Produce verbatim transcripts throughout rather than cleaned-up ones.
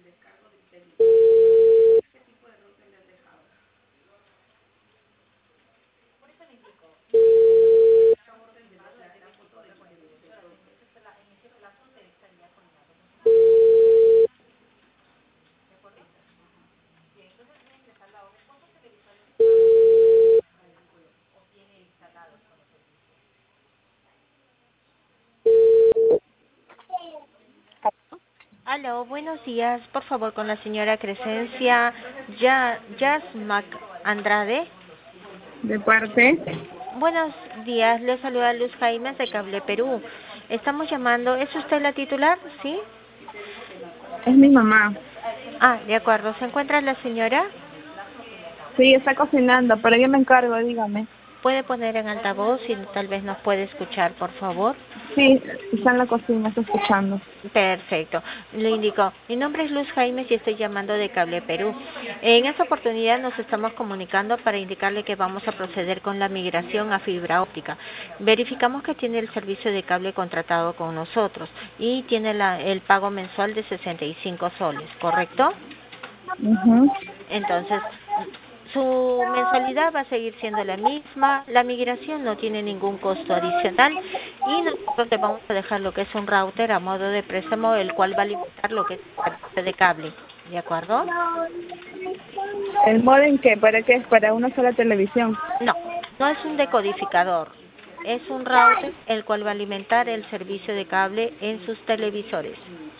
Aló, buenos días. Por favor, con la señora Crescencia ya Yasmac Andrade. ¿De parte? Buenos días, le saluda Luz Jaime de Cable Perú. Estamos llamando, ¿es usted la titular? ¿Sí? Es mi mamá. Ah, de acuerdo. ¿Se encuentra la señora? Sí, está cocinando, pero yo me encargo, dígame. ¿Puede poner en altavoz y tal vez nos puede escuchar, por favor? Sí, está en la cocina, está escuchando. Perfecto, le indico, mi nombre es Luz Jaime y estoy llamando de Cable Perú. En esta oportunidad nos estamos comunicando para indicarle que vamos a proceder con la migración a fibra óptica. Verificamos que tiene el servicio de cable contratado con nosotros y tiene la, el pago mensual de sesenta y cinco soles, ¿correcto? Mhm. Entonces, su mensualidad va a seguir siendo la misma, la migración no tiene ningún costo adicional y nosotros le vamos a dejar lo que es un router a modo de préstamo, el cual va a limitar lo que es el servicio de cable, ¿de acuerdo? ¿El modem qué? ¿Para qué? Es para una sola televisión. No, no es un decodificador, es un router el cual va a alimentar el servicio de cable en sus televisores.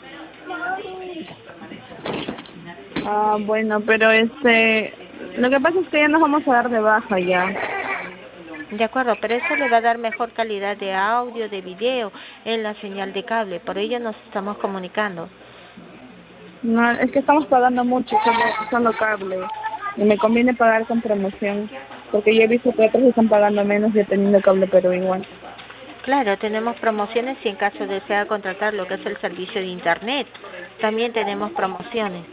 Ah, bueno, pero este... Lo que pasa es que ya nos vamos a dar de baja ya. De acuerdo, pero eso le va a dar mejor calidad de audio, de video en la señal de cable, por ello nos estamos comunicando. No, es que estamos pagando mucho solo, solo cable. Y me conviene pagar con promoción. Porque yo he visto que otros están pagando menos y teniendo cable, pero igual. Claro, tenemos promociones y en caso desea contratar lo que es el servicio de Internet, también tenemos promociones.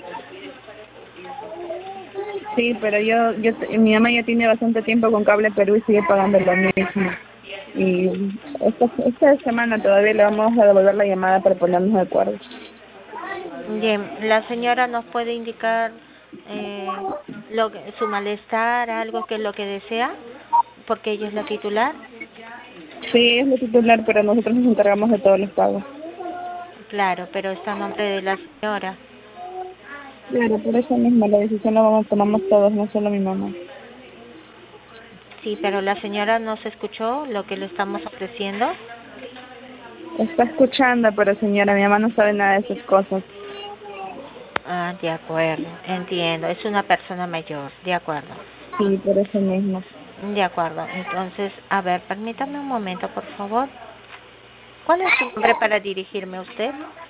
Sí, pero yo, yo, mi mamá ya tiene bastante tiempo con Cable Perú y sigue pagando lo mismo. Y esta, esta semana todavía le vamos a devolver la llamada para ponernos de acuerdo. Bien, la señora nos puede indicar eh, lo que, su malestar, algo que es lo que desea, porque ella es la titular. Sí, es la titular, pero nosotros nos encargamos de todos los pagos. Claro, pero está a nombre de la señora. Claro, por eso mismo la decisión la vamos, tomamos todos, no solo mi mamá. Sí, pero la señora no se escuchó lo que le estamos ofreciendo. Está escuchando, pero señora, mi mamá no sabe nada de esas cosas. Ah, de acuerdo, entiendo. Es una persona mayor, de acuerdo. Sí, por eso mismo. De acuerdo, entonces, a ver, permítame un momento, por favor. ¿Cuál es su nombre para dirigirme a usted?